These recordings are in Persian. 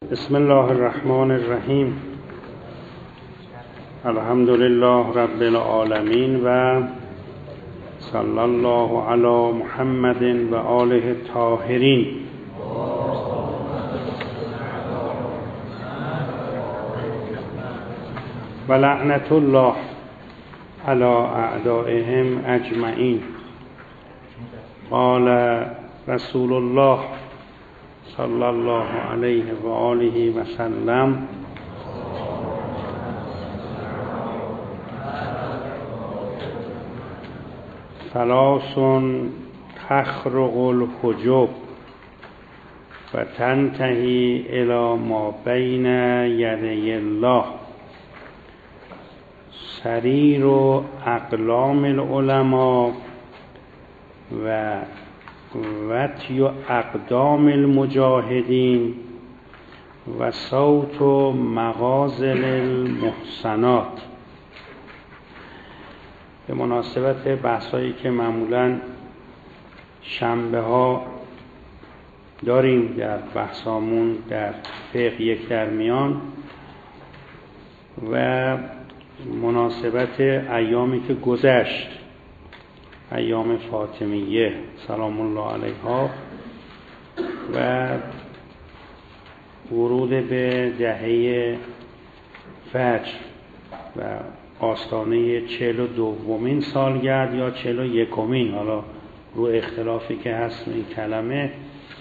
بسم الله الرحمن الرحیم. الحمد لله رب العالمین و صلی الله علی محمد و آله الطاهرین. و لعنت الله علی اعدائهم اجمعین. قال رسول الله صلی الله علیه و آله و سلم: ثلاث تخرق الحجب و تنتهی الی ما بین یدی الله: سریر و اقلام العلماء و وطی و اقدام المجاهدین و صوت و مغازل المحسنات. به مناسبت بحثایی که معمولاً شنبه ها داریم در بحثامون در فقه یک در میان و مناسبت ایامی که گذشت، ایام فاطمیه سلام الله علیها و ورود به دهه فجر و آستانه 42مین سالگرد یا 41مین، حالا رو اختلافی که هست این کلمه.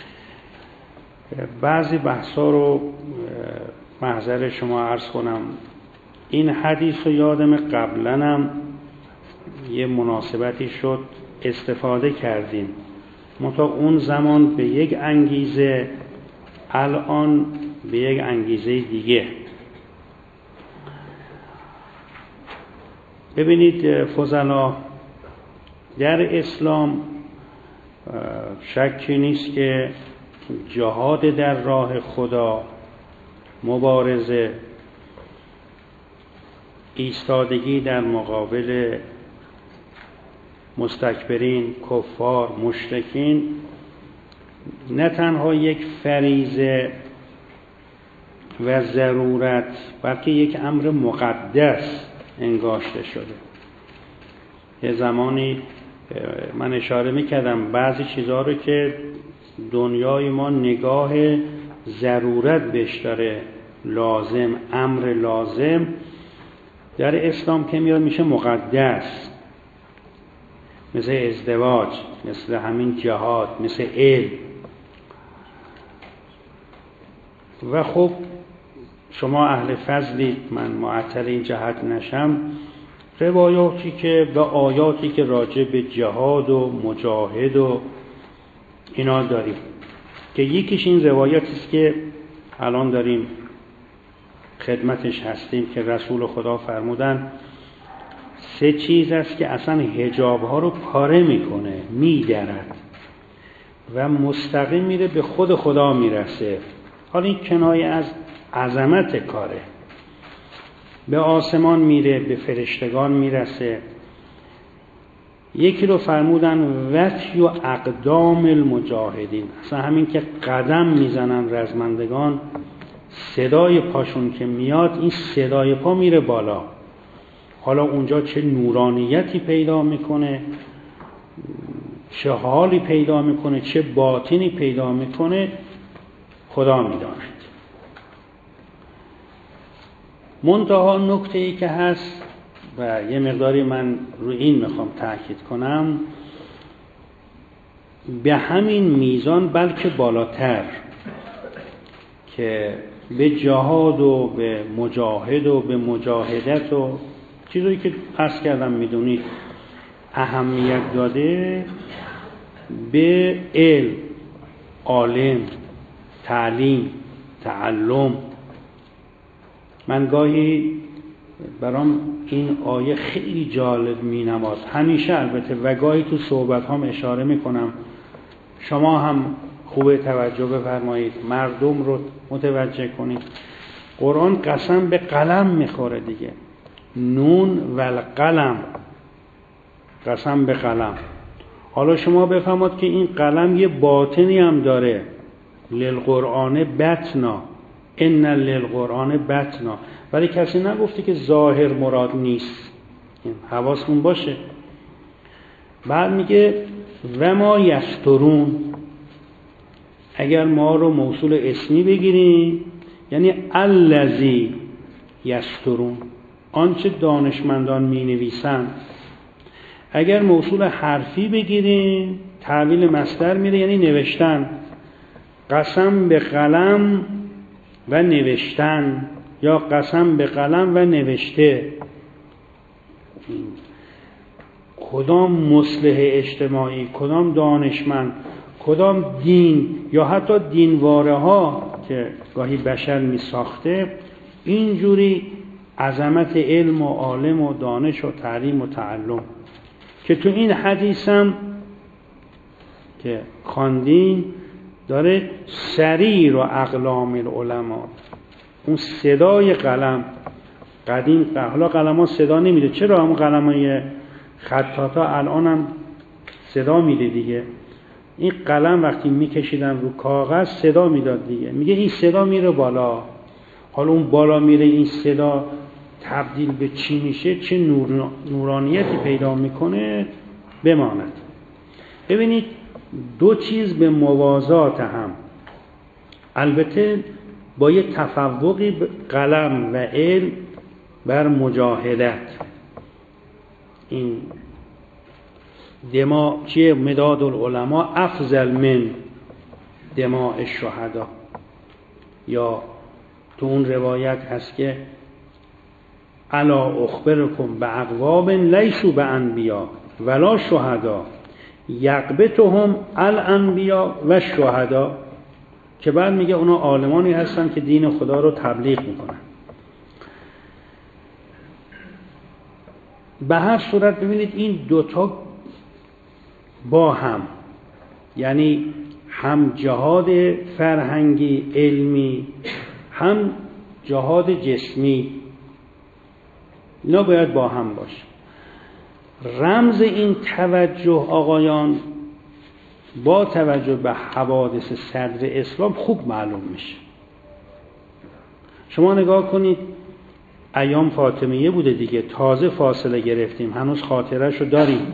بعضی بحثا رو محضر شما عرض کنم. این حدیث رو یادم قبلنم یه مناسبتی شد استفاده کردیم، منتها اون زمان به یک انگیزه، الان به یک انگیزه دیگه. ببینید فضلا، در اسلام شکی نیست که جهاد در راه خدا، مبارزه، ایستادگی در مقابل مستکبرین، کفار، مشرکین، نه تنها یک فریضه و ضرورت بلکه یک امر مقدس انگاشته شده. یه زمانی من اشاره میکردم بعضی چیزها رو که دنیای ما نگاه ضرورت بهش داره، لازم، امر لازم، در اسلام که میاد میشه مقدس، مثل ازدواج، مثل همین جهاد، مثل علم. و خب شما اهل فضلید، من معطل این جهت نشم، روایاتی که و آیاتی که راجع به جهاد و مجاهد و اینا داریم که یکیش این روایاتی است که الان داریم خدمتش هستیم که رسول خدا فرمودن 3 چیز است که اصلا حجاب ها رو پاره میکنه، میدرد و مستقیم میره به خود خدا میرسه. حالا این کنایه از عظمت کاره، به آسمان میره، به فرشتگان میرسه. یکی رو فرمودن وطی و اقدام المجاهدین، اصلا همین که قدم میزنن رزمندگان، صدای پاشون که میاد، این صدای پا میره بالا. حالا اونجا چه نورانیتی پیدا میکنه، چه حالی پیدا میکنه، چه باطنی پیدا میکنه، خدا میداند. منتها نکته ای که هست و یه مقداری من رو این میخوام تاکید کنم، به همین میزان بلکه بالاتر که به جهاد و به مجاهد و به مجاهدت و چیزایی که عرض کردم میدونید اهمیت داده، به علم، عالم، تعلیم، تعلم. من گاهی برام این آیه خیلی جالب مینماد، همیشه البته، و گاهی تو صحبت هم اشاره میکنم، شما هم خوب توجه بفرمایید، مردم رو متوجه کنید. قرآن قسم به قلم میخوره دیگه، نون و القلم، قسم به قلم. حالا شما بفهمید که این قلم یه باطنی هم داره، للقرآن بطنا، ان للقرآن بطنا، ولی کسی نگفته که ظاهر مراد نیست. حواسمون باشه. بعد میگه و ما یسترون، اگر ما رو موصول اسمی بگیریم یعنی الذی یسترون، آنچه دانشمندان می نویسند. اگر موصول حرفی بگیریم تعبیل مصدر میره یعنی نوشتن، قسم به قلم و نوشتن یا قسم به قلم و نوشته. کدام مصلح اجتماعی، کدام دانشمند، کدام دین یا حتی دینواره ها که گاهی بشر می ساخته اینجوری عظمت علم و عالم و دانش و تعلیم و تعلم که تو این حدیثم که خواندیم داره سریر و اقلام العلماء، اون صدای قلم قدیم، حالا قلم ها صدا نمیده، چرا همون قلم های خطاطا الان هم صدا میده دیگه. این قلم وقتی میکشیدن رو کاغذ صدا میداد دیگه، میگه این صدا میره بالا، حالا اون بالا میره این صدا تبدیل به چی میشه، چه نورانیتی پیدا میکنه بماند. ببینید دو چیز به موازات هم، البته با یه تفوقی قلم و علم بر مجاهدت. این دماء چیه؟ مداد العلماء افضل من دماء الشهدا، یا تو اون روایت هست که الا اخبرکم باقوام لیسوا بانبیا ولا شهدا یغبطهم الانبیا و شهدا، که بعد میگه اونا عالمانی هستن که دین خدا رو تبلیغ میکنن. به هر صورت ببینید این دوتا با هم، یعنی هم جهاد فرهنگی علمی هم جهاد جسمی، اینا باید با هم باشه. رمز این توجه آقایان با توجه به حوادث صدر اسلام خوب معلوم میشه. شما نگاه کنید ایام فاطمیه بوده دیگه، تازه فاصله گرفتیم، هنوز خاطره‌شو داریم.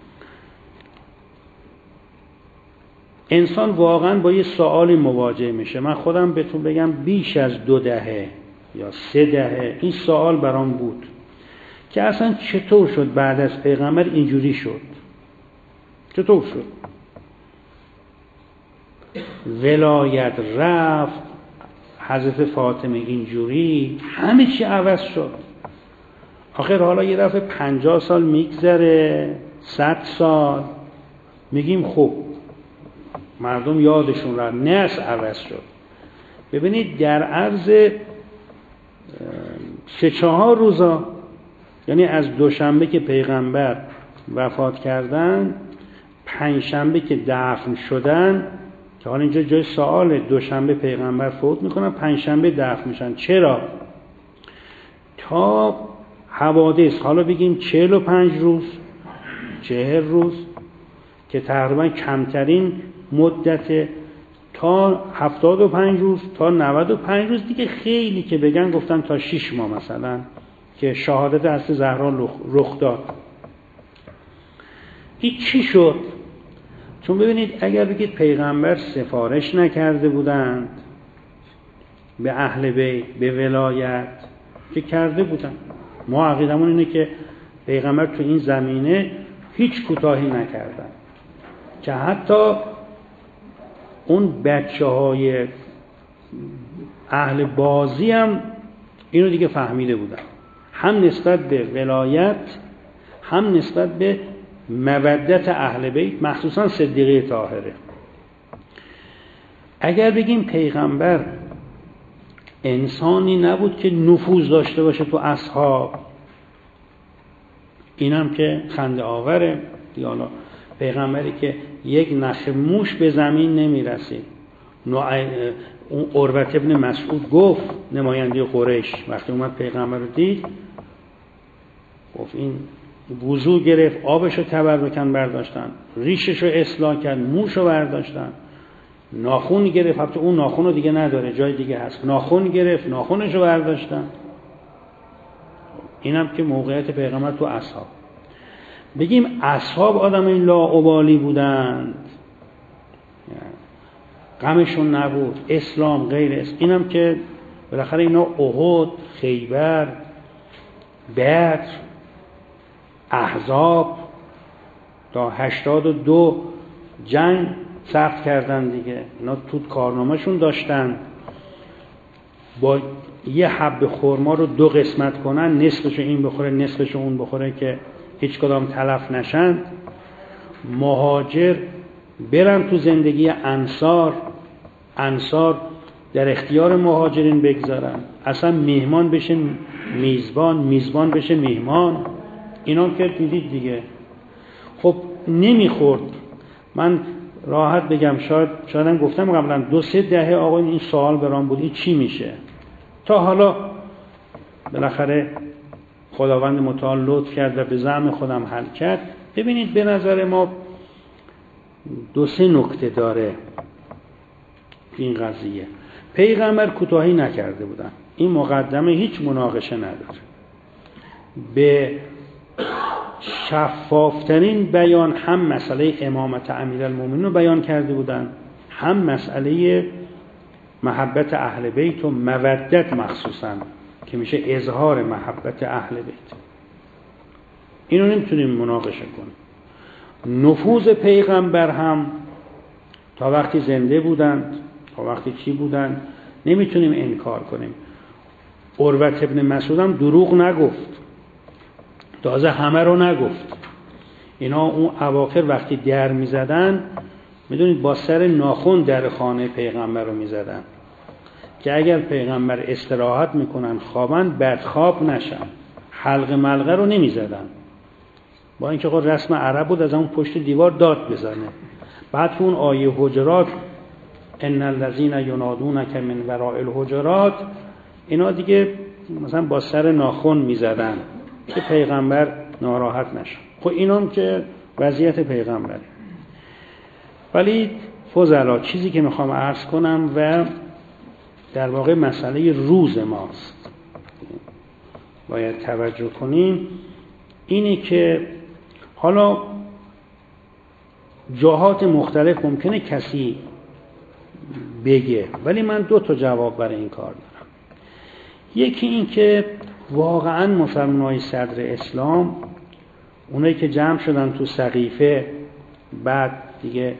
انسان واقعا با یه سوالی مواجه میشه. من خودم بهتون بگم بیش از 2 دهه یا 3 دهه این سوال برام بود که اصلا چطور شد بعد از پیغمبر اینجوری شد، چطور شد ولایت رفت، حضرت فاطمه اینجوری، همه چی عوض شد. آخر حالا یه دفعه 50 سال میگذره، 100 سال، میگیم خب مردم یادشون رفت، نه عوض شد. ببینید در عرض 3-4 روزا، یعنی از دوشنبه که پیغمبر وفات کردن، 5 شنبه که دفن شدن، که حالا اینجا جای سوال، دوشنبه پیغمبر فوت میکنن، 5 شنبه دفن میشن. چرا؟ تا حوادث، حالا بگیم 45 روز 40 روز که تقریبا کمترین مدت، تا 75 روز تا 95 روز دیگه، خیلی که بگن گفتن تا 6 ماه مثلا که شهادت حضرت زهرا رخ داد. این چی شد؟ چون ببینید اگر بگید پیغمبر سفارش نکرده بودند به اهل بیت، به ولایت، که کرده بودن. ما عقیدمون اینه که پیغمبر تو این زمینه هیچ کوتاهی نکردن، که حتی اون بچه‌های اهل بازی هم اینو دیگه فهمیده بودن، هم نسبت به ولایت هم نسبت به مودت اهل بیت، مخصوصا صدیقه طاهره. اگر بگیم پیغمبر انسانی نبود که نفوذ داشته باشه تو اصحاب، اینم که خنده آوره دیگه. حالا پیغمبری که یک نخ موش به زمین نمیرسید. اون عروة ابن مسعود گفت، نماینده قریش، وقتی اومد پیغمبر رو دید گفت این وضو گرفت، آبشو تبرکن برداشتن، ریششو اصلاح کرد، موشو برداشتن. ناخون گرفت، البته اون ناخون رو دیگه نداره، جای دیگه هست، ناخون گرفت، ناخونش رو برداشتن. اینم که موقعیت پیغمبر تو اصحاب. بگیم اصحاب آدم این لاابالی بودند، غمشون نبود، اسلام غیر اسلام. اینم که بالاخره اینا احد، خیبر، بدر، احزاب تا 82 جنگ ثبت کردن دیگه. اینا تو کارنامه‌شون داشتن با یه حب خرما رو 2 قسمت کنن، نصفشو این بخوره نصفشو اون بخوره که هیچ کدام تلف نشن. مهاجر برن تو زندگی انصار در اختیار مهاجرین بگذارن، اصلا میهمان بشه میزبان، میزبان بشه میهمان. اینا که دیدید دیگه. خب نمیخورد. من راحت بگم، شایدم گفتم قبلا 2-3 دهه آقا این سوال برام بود این چی میشه. تا حالا بالاخره خداوند متعال لطف کرد و به زعم خودم حل کرد. ببینید به نظر ما 2-3 نکته داره این قضیه. پیغمبر کوتاهی نکرده بودن، این مقدمه هیچ مناقشه نداره. به شفافترین بیان هم مسئله امامت امیرالمومنین رو بیان کرده بودن، هم مسئله محبت اهل بیت و مودت مخصوصا که میشه اظهار محبت اهل بیت. اینو نمیتونیم مناقشه کنیم. نفوذ پیغمبر هم تا وقتی زنده بودند، تا وقتی چی بودند نمیتونیم انکار کنیم. عروة ابن مسعود هم دروغ نگفت، تازه همه رو نگفت. اینا اون اواخر وقتی در میزدن، میدونید با سر ناخن در خانه پیغمبر رو میزدن که اگر پیغمبر استراحت میکنن خوابن بدخواب نشن. حلقه ملقه رو نمیزدن، با اینکه خود رسم عرب بود از اون پشت دیوار داد بزنه. بعد تو اون آیه حجرات ان الذين ينادونك من وراء الحجرات، اینا دیگه مثلا با سر ناخن میزدن که پیغمبر ناراحت نشه. خب اینام که وضعیت پیغمبره. ولی فضلا چیزی که میخوام عرض کنم و در واقع مسئله روز ماست باید توجه کنیم، اینه که حالا جاهات مختلف ممکنه کسی بگه، ولی من 2 تا جواب برای این کار دارم. یکی این که واقعا مسلمانای صدر اسلام، اونایی که جمع شدن تو سقیفه، بعد دیگه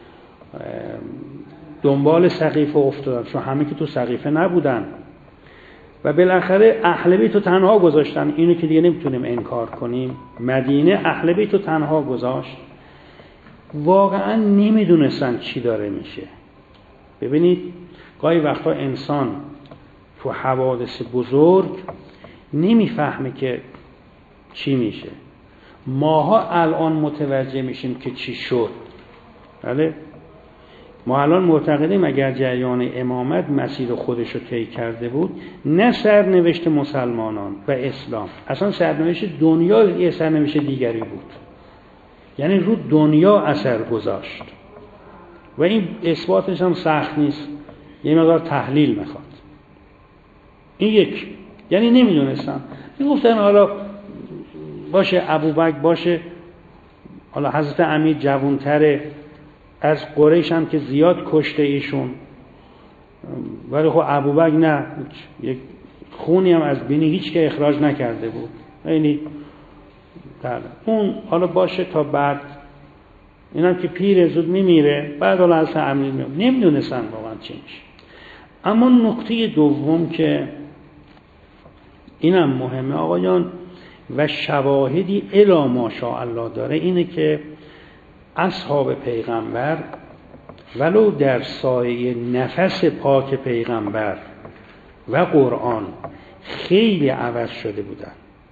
دنبال سقیفه افتادن، چون همه که تو سقیفه نبودن و بالاخره اهل بیت رو تنها گذاشتن. اینو که دیگه نمیتونیم انکار کنیم. مدینه اهل بیت رو تنها گذاشت. واقعا نمیدونستن چی داره میشه. ببینید گاهی وقتا انسان تو حوادث بزرگ نمیفهمه که چی میشه. ماها الان متوجه میشیم که چی شد. بله ما الان معتقدیم اگر جریان امامت مسیر خودش رو طی کرده بود، نه سرنوشت مسلمانان و اسلام، اصلا سرنوشت دنیا یه سرنوشت دیگری بود. یعنی رو دنیا اثر گذاشت و این اثباتش هم سخت نیست، یه مقدار تحلیل میخواد. این یک، یعنی نمیدونستم، میگفتن حالا باشه ابوبکر باشه، حالا حضرت امیر جوانتره، از قریش هم که زیاد کشته ایشون، ولی خب ابوبکر نه، یک خونی هم از بینی هیچ که اخراج نکرده بود. یعنی اون حالا باشه تا بعد، اینم که پیر زود میمیره، بعد حالا از امیر میاد. نمیدونستن واقعا چی میشه. اما نکته دوم که اینم مهمه آقایان و شواهدی الا ماشاءالله داره، اینه که اصحاب پیغمبر ولو در سایه نفس پاک پیغمبر و قرآن خیلی عوض شده بودند،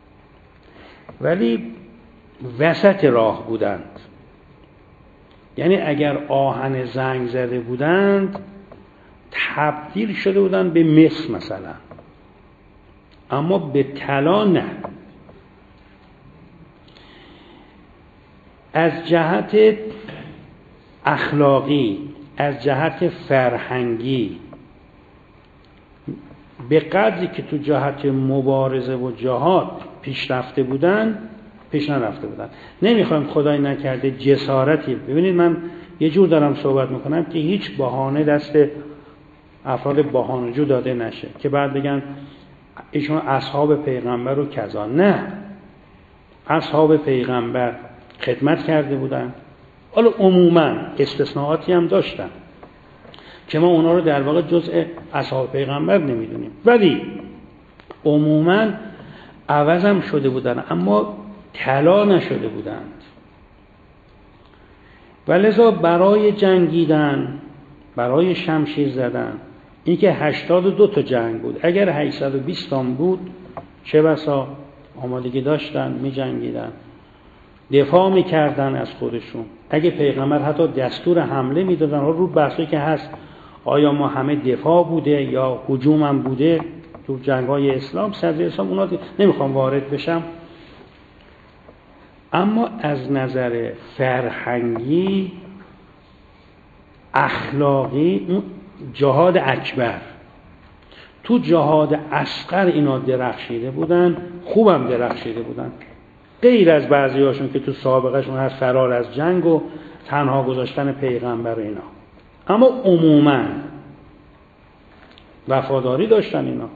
ولی وسط راه بودند. یعنی اگر آهن زنگ زده بودند تبدیل شده بودند به مس مثلا، اما به طلا نه. از جهت اخلاقی از جهت فرهنگی به قدری که تو جهت مبارزه و جهاد پیش نرفته بودن. نمیخوایم خدای نکرده جسارتی. ببینید من یه جور دارم صحبت میکنم که هیچ بهانه دست افراد بهانه‌جو داده نشه که بعد بگن ایشون اصحاب پیغمبر رو کذا. نه، اصحاب پیغمبر خدمت کرده بودن. حالا عموما استثناءاتی هم داشتن که ما اونا رو در واقع جزء اصحاب پیغمبر نمیدونیم، ولی عموما عوض هم شده بودن اما طلا نشده بودند. ولذا برای جنگیدن، برای شمشیر زدن، این که 82 تا جنگ بود، اگر 820 تا بود چه بسا آمادگی داشتن، می جنگیدن، دفاع میکردن از خودشون. اگه پیغمبر حتی دستور حمله میدادن، رو بحثی که هست آیا ما همه دفاع بوده یا هجوم هم بوده تو جنگ‌های اسلام، صدر اسلام، اونا نمیخوام وارد بشم. اما از نظر فرهنگی، اخلاقی، اون جهاد اکبر، تو جهاد اصغر اینا درخشیده بودن، خوبم درخشیده بودن، غیر از بعضی هاشون که تو سابقهشون هست فرار از جنگ و تنها گذاشتن پیغمبر اینا. اما عموما وفاداری داشتن اینا،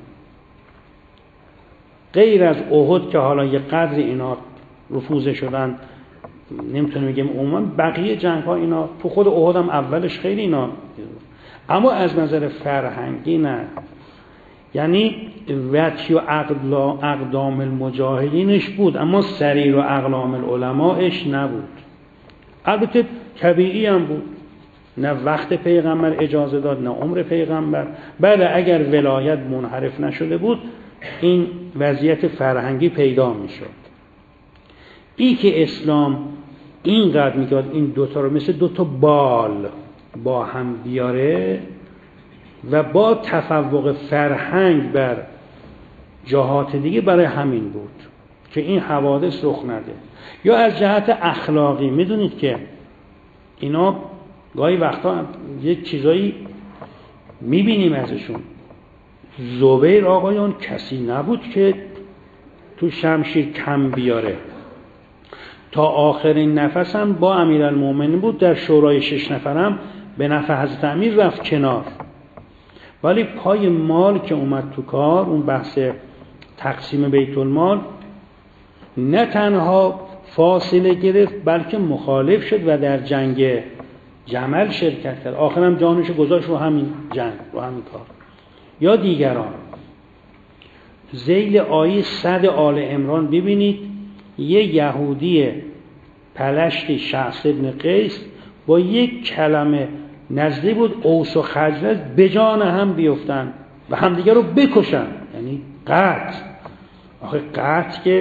غیر از احد که حالا یه قدر اینا رفوزه شدن، نمیتونیم بگیم عموما بقیه جنگ ها اینا، تو خود احد هم اولش خیلی اینا. اما از نظر فرهنگی نه، یعنی وطی و اقدام المجاهدینش بود اما سریر و اقلام العلماءش نبود. البته طبیعی هم بود، نه وقت پیغمبر اجازه داد نه عمر پیغمبر. بله اگر ولایت منحرف نشده بود این وضعیت فرهنگی پیدا میشد. این که اسلام اینقدر میگاد این دوتا رو مثل دوتا بال با هم بیاره و با تفوق فرهنگ بر جهات دیگه، برای همین بود که این حوادث رخ نده. یا از جهت اخلاقی میدونید که اینا گاهی وقتا یک چیزایی میبینیم ازشون. زبیر آقایان کسی نبود که تو شمشیر کم بیاره، تا آخرین نفس هم با امیرالمومنین بود. در شورای 6 نفرم به نفع حضرت امیر رفت کنار، ولی پای مال که اومد تو کار، اون بحث تقسیم بیت المال، نه تنها فاصله گرفت بلکه مخالف شد و در جنگ جمل شرکت کرد. آخرم جانشو گذاشت رو همین جنگ، رو همین کار. یا دیگران ذیل آیه 100 آل عمران ببینید، یه یهودی پلشتی شخص ابن قیس با یک کلمه نزدیک بود اوس و خزرج به جان هم بیفتن و همدیگه رو بکشن، یعنی قتل. آخه قتل که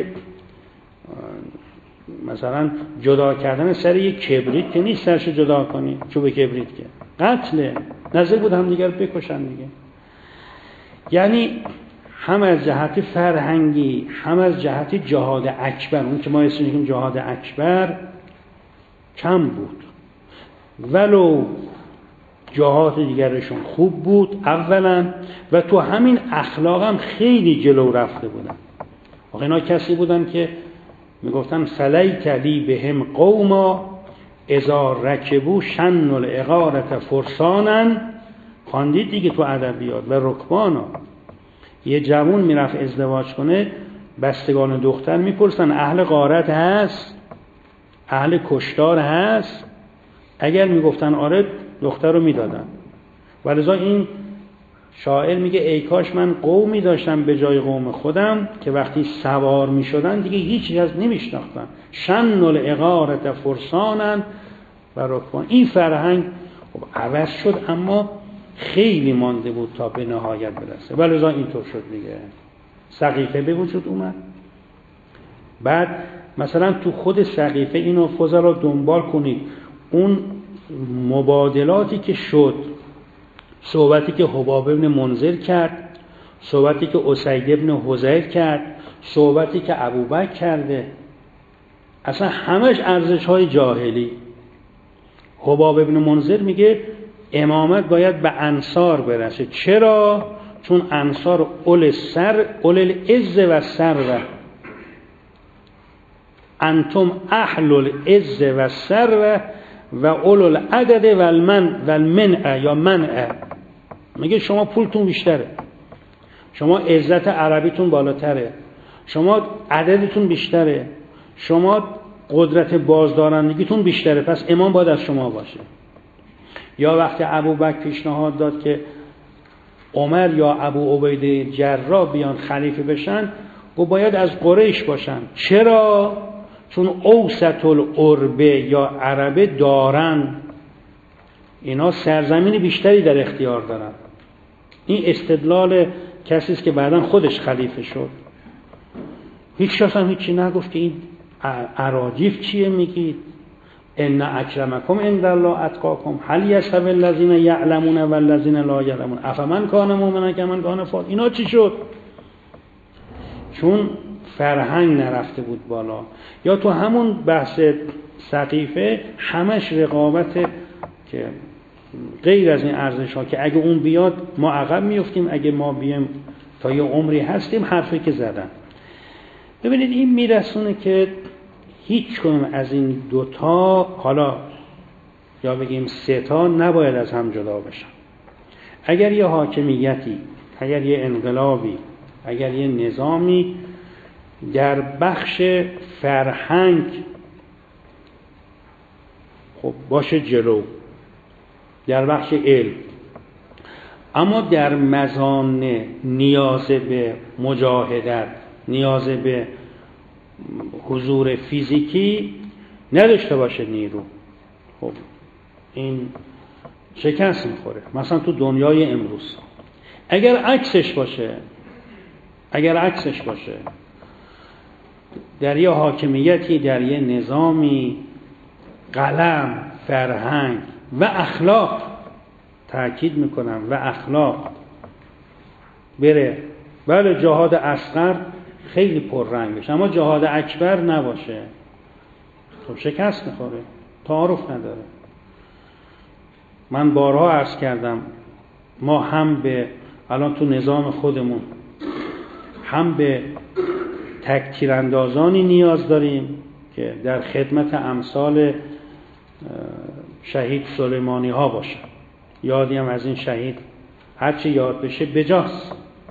مثلا جدا کردن سر یک کبریت که نیست سرش جدا کنی، چوب کبریت که قتله، نزدیک بود همدیگه رو بکشن دیگه. یعنی هم از جهت فرهنگی هم از جهت جهاد اکبر، اون که ما اسمش میگیم جهاد اکبر، کم بود. ولو جهات دیگرشون خوب بود اولا، و تو همین اخلاق هم خیلی جلو رفته بودن. واقعا اینا کسی بودن که میگفتن فلیک لی بهم قوما اذا رکبوا شن العقارة فرسانا. خواندید دیگه تو ادبیات و رکبانا. یه جوون میرفت ازدواج کنه، بستگان دختر میپرسن اهل غارت هست، اهل کشتار هست؟ اگر میگفتن آره دختر رو میدادن. ولذا این شاعر میگه ای کاش من قومی داشتم به جای قوم خودم که وقتی سوار میشدن دیگه هیچی از نمیشناختن. شن العقارة فرسانا و رکبان. این فرهنگ خب عوض شد اما خیلی مانده بود تا به نهایت برسه. ولذا اینطور شد دیگه. سقیفه به وجود اومد. بعد مثلا تو خود سقیفه اینو فضلا دنبال کنید، اون مبادلاتی که شد، صحبتی که حباب ابن منذر کرد، صحبتی که اسید ابن حضیر کرد، صحبتی که ابوبکر کرده، اصلا همش ارزش های جاهلی. حباب ابن منذر میگه امامت باید به انصار برسه. چرا؟ چون انصار اول العز و ثروه، انتم اهل العز و ثروه و اول العدد و المنع یا منع. میگه شما پولتون بیشتره، شما عزت عربیتون بالاتره، شما عددتون بیشتره، شما قدرت بازدارندگیتون بیشتره، پس امام باید از شما باشه. یا وقتی ابوبکر پیشنهاد داد که عمر یا ابو عبیده جراح بیان خلیفه بشن، گفت باید از قریش باشن. چرا؟ چون اوسط العربه یا عربه دارن، اینا سرزمین بیشتری در اختیار دارن. این استدلال کسی است که بعداً خودش خلیفه شد. هیچ کس هم هیچی نگفت که این اراجیف چیه میگید؟ ان اکرمکم عند الله اتقاکم هل یستوی الذین یعلمون والذین لا یعلمون افمن کان مؤمنا کمن کان فاسقا. اینا چی شد؟ چون فرهنگ نرفته بود بالا. یا تو همون بحث سقیفه همش رقابت که غیر از این ارزش ها که اگه اون بیاد ما عقب میفتیم، اگه ما بیم تا یه عمری هستیم، حرفی که زدن. ببینید این میرسونه که هیچ کنون از این دوتا، حالا یا بگیم سه تا، نباید از هم جدا بشن. اگر یه حاکمیتی، اگر یه انقلابی، اگر یه نظامی در بخش فرهنگ خب باشه جلو، در بخش علم، اما در مزان نیاز به مجاهدت، نیاز به حضور فیزیکی نداشته باشه نیرو، خب این شکست میخوره. مثلا تو دنیای امروز اگر عکسش باشه در یه حاکمیتی، در یه نظامی، قلم، فرهنگ و اخلاق، تأکید میکنم و اخلاق بره، بله جهاد اصغر خیلی پررنگ بشه اما جهاد اکبر نباشه، خب شکست میخوره، تعارف نداره. من بارها عرض کردم ما هم به الان تو نظام خودمون هم به تکتیراندازانی نیاز داریم که در خدمت امثال شهید سلیمانی ها باشن. یادی هم از این شهید هرچی یاد بشه بجاست.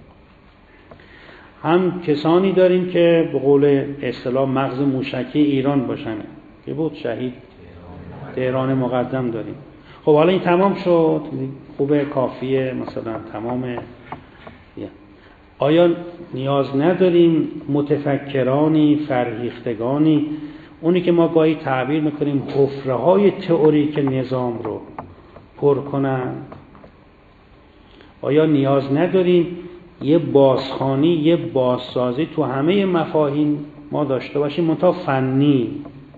هم کسانی داریم که به قول اصطلاح مغز موشکی ایران باشن که بود شهید تهران مقدم داریم. خب حالا این تمام شد، خوبه، کافیه، مثلا تمامه. آیا نیاز نداریم متفکرانی، فرهیختگانی، اونی که ما گاهی تعبیر میکنیم حفره‌های تئوریک نظام رو پر کنن؟ آیا نیاز نداریم یه بازخوانی، یه بازسازی تو همه مفاهیم ما داشته باشیم منتها فنی؟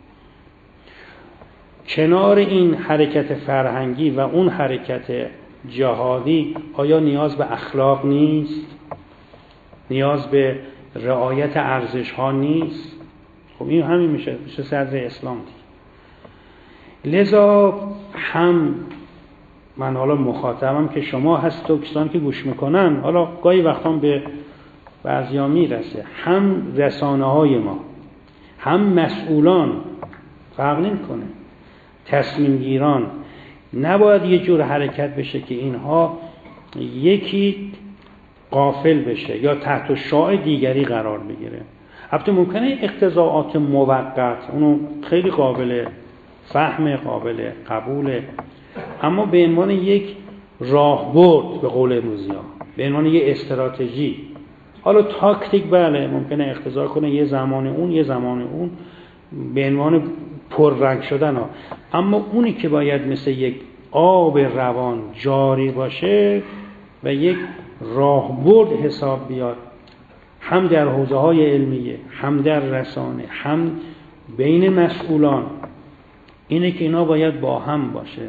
کنار این حرکت فرهنگی و اون حرکت جهادی آیا نیاز به اخلاق نیست؟ نیاز به رعایت ارزش ها نیست؟ خب این همین میشه صدر اسلام دید. لذا هم من حالا مخاطبم که شما هست و کسانی که گوش میکنن، حالا گاهی وقتا به بعضیا میرسه، هم رسانه های ما، هم مسئولان، فرق نمیکنه، تصمیم گیران، نباید یه جور حرکت بشه که اینها یکی غافل بشه یا تحت شعاع دیگری قرار بگیره. البته ممکنه اقتضاعات موقت، اونو خیلی قابل فهم، قابل قبوله، اما به عنوان یک راهبرد، به قول امروزی‌ها، به عنوان یک استراتژی، حالا تاکتیک بله ممکنه اقتضا کنه یه زمان اون به عنوان پررنگ شدن ها، اما اونی که باید مثل یک آب روان جاری باشه و یک راهبرد حساب بیاد، هم در حوزه‌های علمیه، هم در رسانه، هم بین مسئولان، اینه که اینا باید با هم باشه.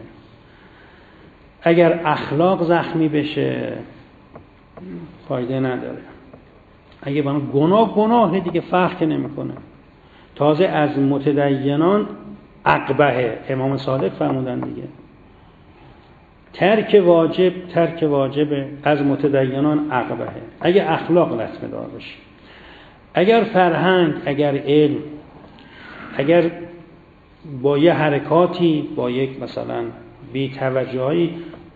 اگر اخلاق زخمی بشه فایده نداره. اگه گناه دیگه فرق نمیکنه. تازه از متدینان اقبحه، امام صادق فرمودن دیگه، ترک واجب از متدینان عقبه. اگه اخلاق لطمه دار بشه، اگر فرهنگ، اگر علم، اگر با یه حرکاتی، با یک مثلا بی توجهی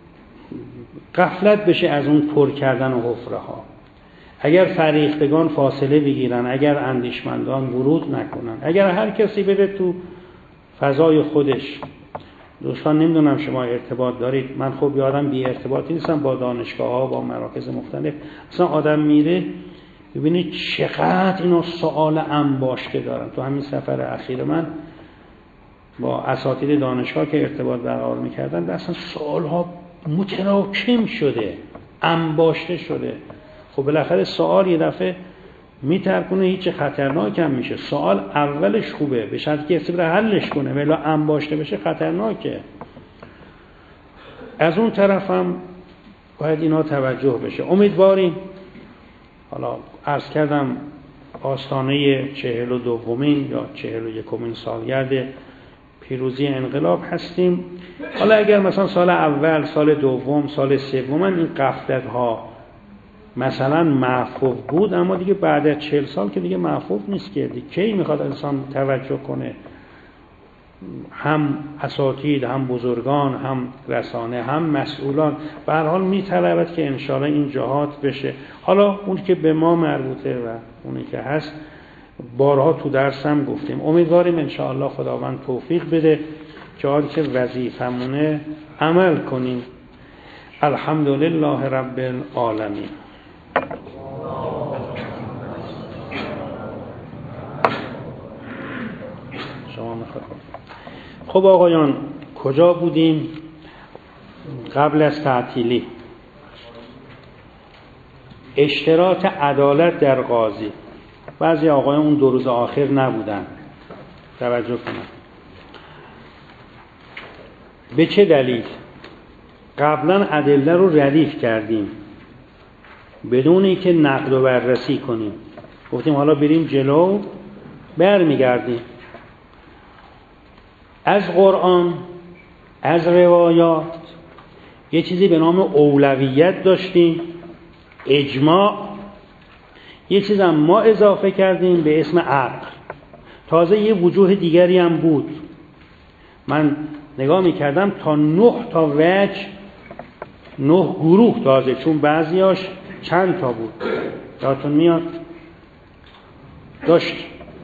غفلت بشه از اون پر کردن و حفره ها، اگر فریختگان فاصله بگیرن، اگر اندیشمندان ورود نکنن، اگر هر کسی بره تو فضای خودش. دوستان نمیدونم شما ارتباط دارید، من خب یادم بی ارتباطی نیستم با دانشگاه ها، با مراکز مختلف. اصلا آدم میره ببینید چقدر اینا سوال انباشته دارن. تو همین سفر اخیر من با اساتید دانشگاه که ارتباط برقرار میکردن، اصلا سوال ها متراکم شده، انباشته شده. خب بالاخره سوال یه دفعه میترکونه، هیچ خطرناک هم میشه. سوال اولش خوبه به شرطی که کسی بره حلش کنه، ولی انباشته بشه خطرناکه. از اون طرف هم باید اینا توجه بشه. امیدواریم، حالا عرض کردم آستانه 42مین یا 41مین سالگرد پیروزی انقلاب هستیم. حالا اگر مثلا سال اول، سال دوم، سال سوم این غفلت ها مثلا محفوظ بود، اما دیگه بعد از 40 سال که دیگه محفوظ نیست که دیگه کی میخواد انسان توجه کنه؟ هم اساتید، هم بزرگان، هم رسانه، هم مسئولان به هر حال میطلبد که انشاءالله این جهات بشه. حالا اون که به ما مربوطه و اونی که هست بارها تو درس هم گفتیم. امیدواریم انشاءالله خداوند توفیق بده که آنچه وظیفمونه عمل کنیم. الحمدلله رب العالمین. شما میخواد. خب آقایان کجا بودیم قبل از تعطیلی؟ اشتراط عدالت در قاضی. بعضی آقایان اون 2 روز آخر نبودن، توجه کنن. به چه دلیل؟ قبلا ادله رو ردیف کردیم بدون اینکه نقد و بررسی کنیم. گفتیم حالا بریم جلو، برمیگردیم از قرآن، از روایات. یه چیزی به نام اولویت داشتیم، اجماع. یه چیز هم ما اضافه کردیم به اسم عقل. تازه یه وجوه دیگری هم بود. من نگاه میکردم تا 9 تا وجه، 9 گروه تازه، چون بعضیاش چند تا بود. یادتون میاد؟ داشت.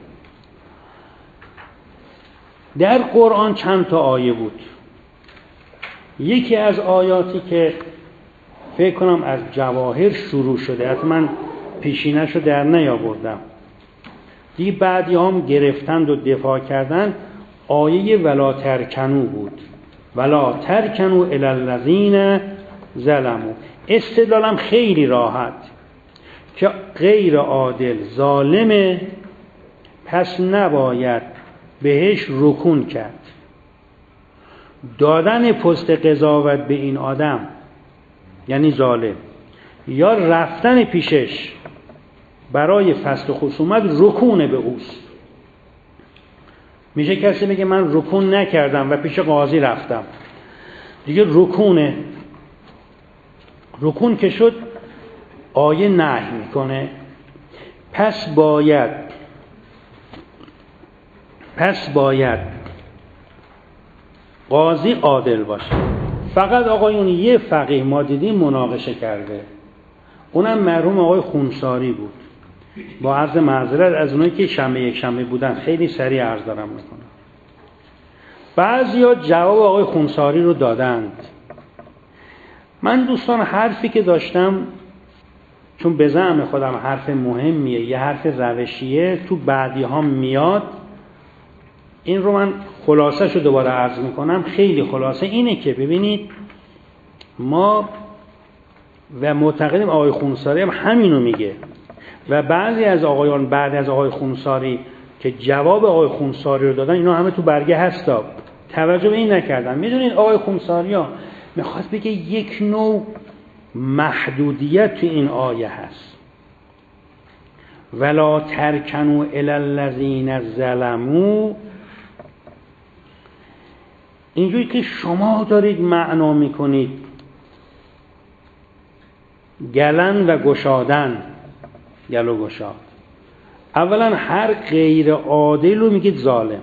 در قرآن چند تا آیه بود. یکی از آیاتی که فکر کنم از جواهر شروع شده، حتما پیشینش رو در نیاوردم، دیگه بعدی هم گرفتند و دفاع کردن، آیه ولا ترکنو بود. ولا ترکنو الی الذین ظلموا. استدلالم خیلی راحت که غیر عادل، ظالمه، پس نباید بهش رکون کرد. دادن پست قضاوت به این آدم یعنی ظالم، یا رفتن پیشش برای فصل خصومت رکون به اوست. میشه کسی بگه من رکون نکردم و پیش قاضی رفتم، دیگه رکونه. رکون که شد آیه نهی میکنه، پس باید قاضی عادل باشه. فقط آقایون یه فقیه ما دیدیم مناقشه کرده، اونم مرحوم آقای خونساری بود. با عرض معذرت از اونایی که شنبه یک شنبه بودن، خیلی سریع عرض دارم میکنم. بعضیا جواب آقای خونساری رو دادند. من دوستان حرفی که داشتم، چون به زعم خودم حرف مهمیه، یه حرف روشیه، تو بعدی ها میاد، این رو من خلاصه شو دوباره عرض میکنم. خیلی خلاصه اینه که ببینید ما و معتقدیم آقای خونساری هم همینو میگه و بعضی از آقایان بعد از آقای خونساری که جواب آقای خونساری رو دادن، اینا همه تو برگه هستا، توجه به این نکردن. میدونید آقای خونساری ها میخواد بگه یک نوع محدودیت تو این آیه هست. ولا ترکنوا الی الذین ظلموا. اینجوری که شما دارید معنا میکنید گلن و گشادن، گل و گشاد، اولا هر غیر عادل رو میگید ظالم،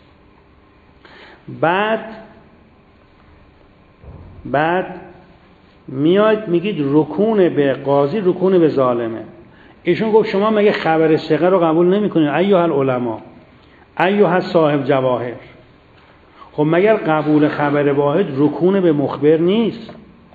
بعد میاد میگید رکون به قاضی رکون به ظالمه. ایشون گفت شما مگه خبر ثقه رو قبول نمیکنید ایها العلماء ایها صاحب جواهر؟ خب مگر قبول خبر واحد رکون به مخبر نیست؟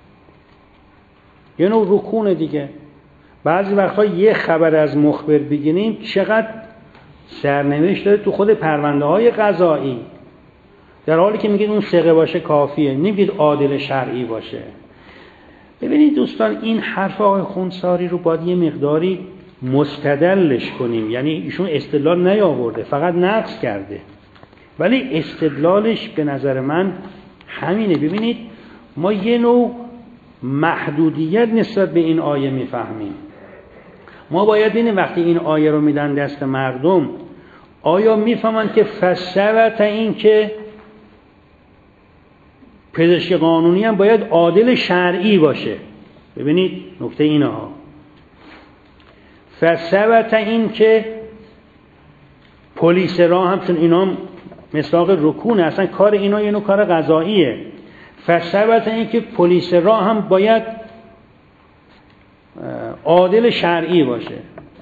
یه نوع رکون دیگه. بعضی وقتا یه خبر از مخبر بگیریم چقدر سرنوشت داره تو خود پرونده های قضایی، در حالی که میگید اون ثقه باشه کافیه، نمیگید عادل شرعی باشه. ببینید دوستان، این حرف آقای خونساری رو باید یه مقداری مستدلش کنیم. یعنی ایشون استدلال نیاورده، فقط نقص کرده، ولی استدلالش به نظر من همینه. ببینید ما یه نوع محدودیت نسبت به این آیه میفهمیم. ما باید ببینیم وقتی این آیه رو میدن دست مردم، آیا میفهمن که فسرت این که پزشک قانونی هم باید عادل شرعی باشه؟ ببینید نکته اینه ها، فسرت این که پلیس راه هم، چون اینا مصداق رکونه، اصلا کار اینا یه نوع کار قضاییه، فسرت این که پلیس راه هم باید عادل شرعی باشه،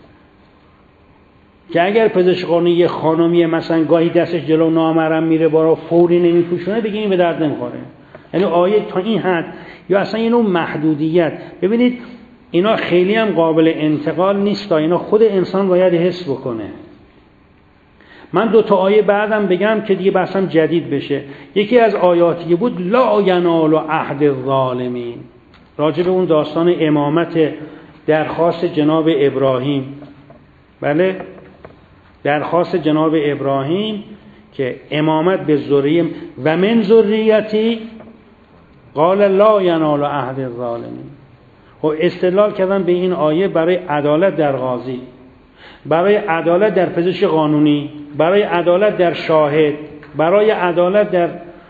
که اگر پزشک قانونی یه خانمیه مثلا گاهی دستش جلو نامحرم میره بارا فوری نمیپوشونه، بگیم این به درد نمیخوره. یعنی آیه تا این حد یا اصلا یه نوع محدودیت. ببینید اینا خیلی هم قابل انتقال نیست، اینا خود انسان باید حس بکنه. من 2 تا آیه بعدم بگم که دیگه بحثم جدید بشه. یکی از آیاتی بود لا ینال عهد الظالمین، راجع به اون داستان امامت درخواست جناب ابراهیم. بله، درخواست جناب ابراهیم که امامت به ذریه و من ذریتی قال لا ینال عهد الظالمین. و استدلال کردن به این آیه برای عدالت در قاضی، برای عدالت در پزشک قانونی، برای عدالت در شاهد، برای عدالت در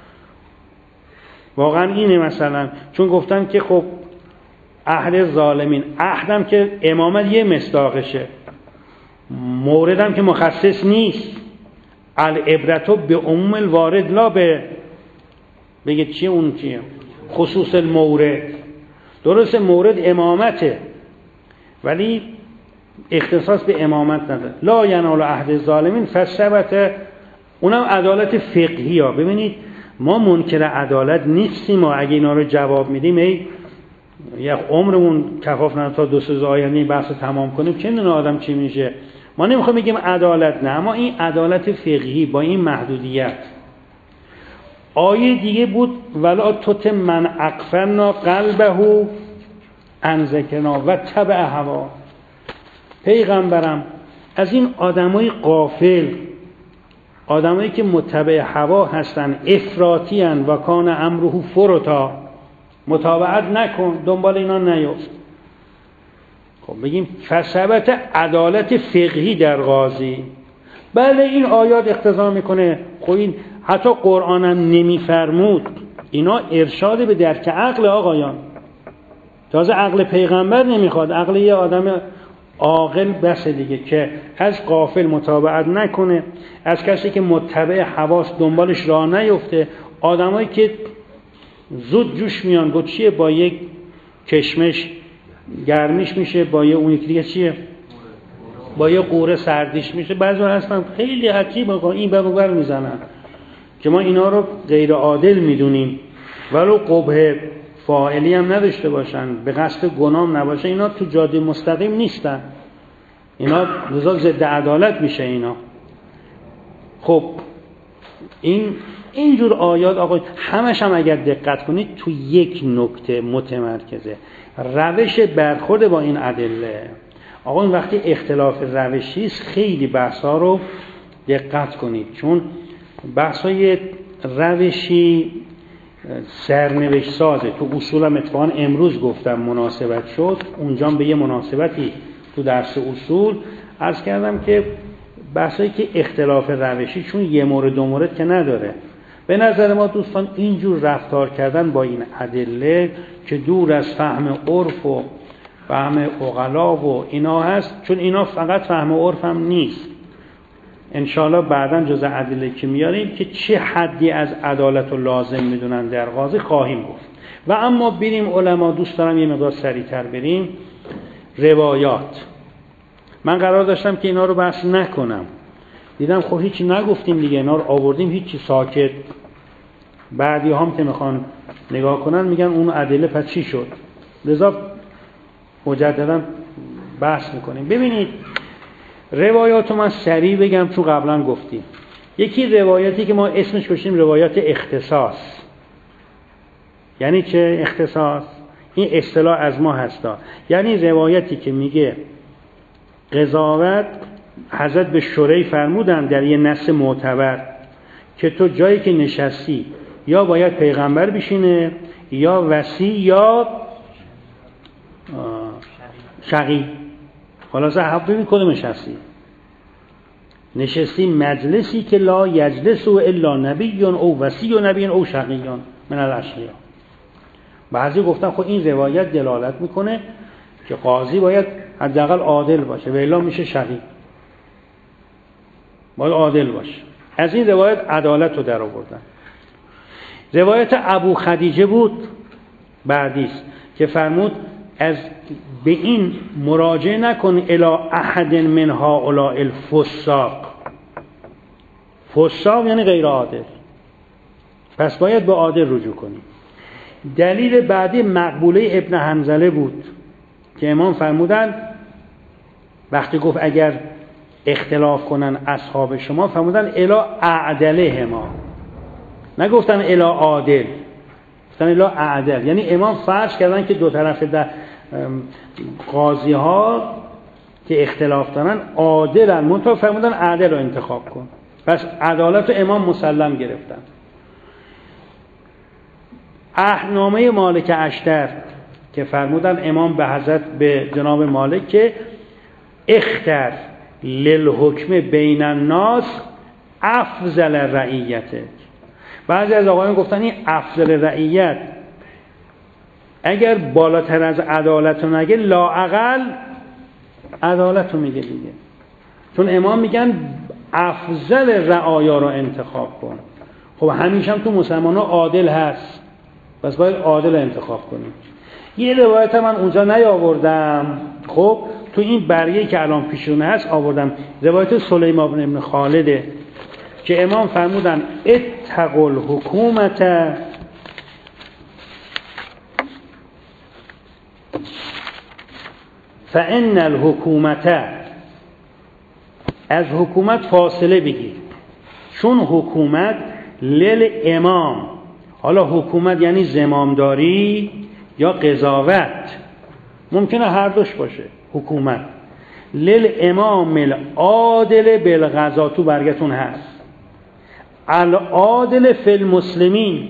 واقعا اینه. مثلا چون گفتن که خب عهد ظالمین، عهدم که امامت یه مصداقشه، موردم که مخصص نیست، العبرت به عموم الوارد لا به بگید چیه اون چیه خصوص المورد. درست مورد امامته ولی اختصاص به امامت نداره. لا ینال عهد الظالمین فثبت، اونم عدالت فقهی ها. ببینید ما منکر عدالت نیستیم و اگه اینا رو جواب میدیم یک عمرمون کفاف نداره تا 2 آینده بحث تمام کنیم، چه میدونه آدم چی میشه. ما نمیخوایم بگیم عدالت، نه، اما این عدالت فقهی با این محدودیت. آیه دیگه بود ولا تط من اغفلنا قلبه عن ذکرنا و تبع هوا. پیغمبرم از این آدمای غافل، آدمایی که متبع هوا هستن، افراطی ان و کان امره فرطا، متابعت نکن، دنبال اینا نیفت. خب بگیم فثبت عدالت فقهی در قاضی. بله این آیات اقتضا میکنه، خب این حتی قرآن هم نمیفرمود، اینا ارشاد به درک عقل آقایان. تازه عقل پیغمبر نمیخواد، عقل یه آدم عاقل بس دیگه که از غافل متابعت نکنه، از کسی که متبع حواس دنبالش راه نیفته. آدمایی که زود جوش میان، گفت چیه با یک کشمش گرمیش میشه، با یه اون یکی دیگه چیه با یه قوره سردیش میشه. بعضی هستن خیلی عجیب این بر اون بر میزنن که ما اینا رو غیر عادل میدونیم، ولو قبح فاعلی هم نداشته باشن، به قصد گناه نباشه، اینا تو جاده مستقیم نیستن، اینا لذا ضد عدالت میشه اینا. خب اینجور آیات آقا همش هم اگر دقت کنید تو یک نکته متمرکزه، روش برخورد با این ادله. آقا این وقتی اختلاف روشی است خیلی بحثا رو دقت کنید، چون بحثای روشی سرنوشت سازه. تو اصول هم اتفاقا امروز گفتم مناسبت شد، اونجا به یه مناسبتی تو درس اصول عرض کردم که بحثایی که اختلاف روشی چون یه مورد 2 مورد که نداره، به نظر ما دوستان اینجور رفتار کردن با این ادله که دور از فهم عرف و فهم عقلا و اینا هست، چون اینا فقط فهم عرف هم نیست، انشاءالله بعداً جز ادله که میاریم که چه حدی از عدالت و لازم میدونن در قاضی خواهیم گفت. و اما بریم علما، دوست دارم یه مقدار سریعتر بریم. روایات، من قرار داشتم که اینا رو بحث نکنم، دیدم خب هیچی نگفتیم دیگه، اینا رو آوردیم هیچی، ساکت. بعدی هم که میخوان نگاه کنن میگن اون ادله پس چی شد، لذا مجددا بحث میکنیم. ببینید روایات رو من سریع بگم چون قبلا گفتیم. یکی روایتی که ما اسمش گذاشتیم روایات اختصاص. یعنی چه اختصاص؟ این اصطلاح از ما هستا، یعنی روایتی که میگه قضاوت حضرت به شریح فرمودن در یه نص معتبر که تو جایی که نشستی یا باید پیغمبر بشینه یا وصی یا شقی. خلاصه حبیبی کدوم نشستی مجلسی که لا یجلس الا نبی او وصی و نبی او شقیان من الاشقیا. بعضی گفتن خب این روایت دلالت میکنه که قاضی باید حداقل عادل باشه و الا میشه شقی، باید عادل باشه. از این روایت عدالت رو در آوردن. روایت ابو خدیجه بود بعدیست که فرمود از به این مراجعه نکن الی احد من هؤلاء الفساق. فساق یعنی غیر عادل، پس باید به عادل رجوع کنی. دلیل بعدی مقبوله ابن حنظله بود که امام فرمودن وقتی گفت اگر اختلاف کنن اصحاب شما، فرمودن الی اعدلهما، نگفتن الی عادل، گفتن الی اعدل. یعنی امام فرض کردن که دو طرف قاضی ها که اختلاف دارن عادلن، منتها فرمودن عادل رو انتخاب کن. پس عدالت رو امام مسلم گرفتن. احنامه مالک اشتر که فرمودن امام به حضرت به جناب مالک که اختر للحکم بین الناس افضل رعیته. بعضی از آقایان گفتن این افضل رعیت اگر بالاتر از عدالت رو نگه لااقل عدالت رو میگه دیگه، چون امام میگن افضل رعایا رو انتخاب کن. خب همیشه هم تو مسلمان ها عادل هست، پس باید عادل انتخاب کنیم. یه روایت من اونجا نیاوردم، خب تو این بریه که الان پیشونه هست آوردم. روایت سلیمان بن خالده که امام فرمودن اتقوا الحکومت فان الحکومت، از حکومت فاصله بگیر چون حکومت للامام. حالا حکومت یعنی زمامداری یا قضاوت، ممکنه هر دوش باشه. حکومت للامام العادل بالقضا، تو برگتون هست العادل فی المسلمین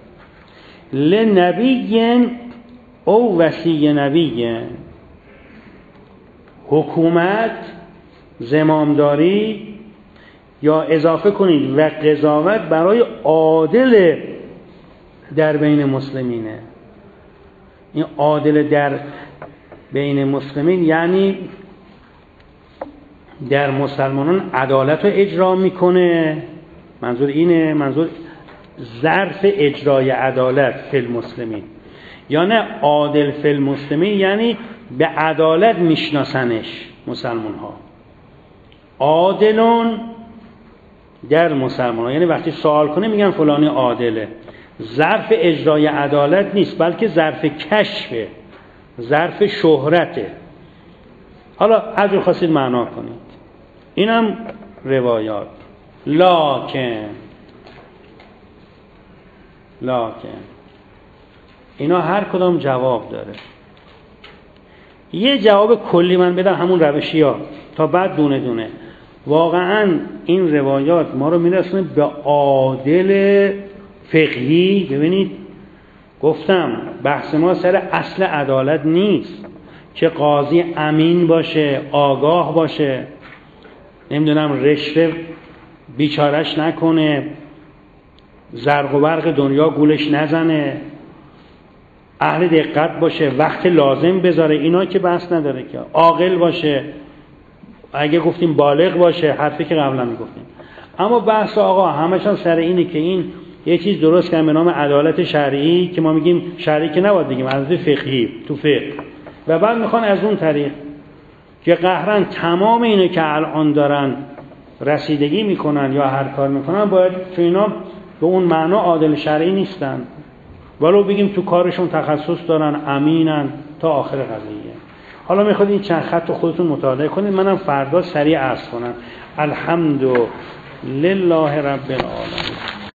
لنبی او وصی نبی. حکومت، زمامداری یا اضافه کنید و قضاوت برای عادل در بین مسلمینه. این عادل در بین مسلمین یعنی در مسلمانان عدالت رو اجرا میکنه، منظور اینه، منظور ظرف اجرای عدالت فی المسلمین، یا نه عادل فی المسلمین یعنی به عدالت میشناسنش مسلمان ها. عادلون در مسلمان ها یعنی وقتی سوال کنه میگن فلانی عادله. ظرف اجرای عدالت نیست بلکه ظرف کشفه، ظرف شهرته. حالا هر جور خواستید معنا کنید. اینم روایات. لکن اینا هر کدام جواب داره. یه جواب کلی من بدم همون روشی ها تا بعد دونه دونه. واقعا این روایات ما رو میرسونه به عادل فقهی. ببینید گفتم بحث ما سر اصل عدالت نیست که قاضی امین باشه، آگاه باشه، نمیدونم رشوه بیچارش نکنه، زرق و برق دنیا گولش نزنه، اهل دقت باشه، وقت لازم بذاره، اینا که بحث نداره که، عاقل باشه، اگه گفتیم بالغ باشه، حرفی که قبلا میگفتیم. اما بحث آقا همشان سر اینه که این یه چیز درست کردن به نام عدالت شرعی که ما میگیم شرعی که نباید بگیم، عدالت فقهی تو فقه، و بعد میخوان از اون طریق که قهرن تمام اینه که الان دارن رسیدگی میکنن یا هر کار میکنن باید تو اینا به اون معنا عادل شرعی نیستن، ولو بگیم تو کارشون تخصص دارن، امینن تا آخر قضیه. حالا میخواد این چند خط رو خودتون مطالعه کنید، منم فردا سریع عرض کنم. الحمدلله رب العالمین.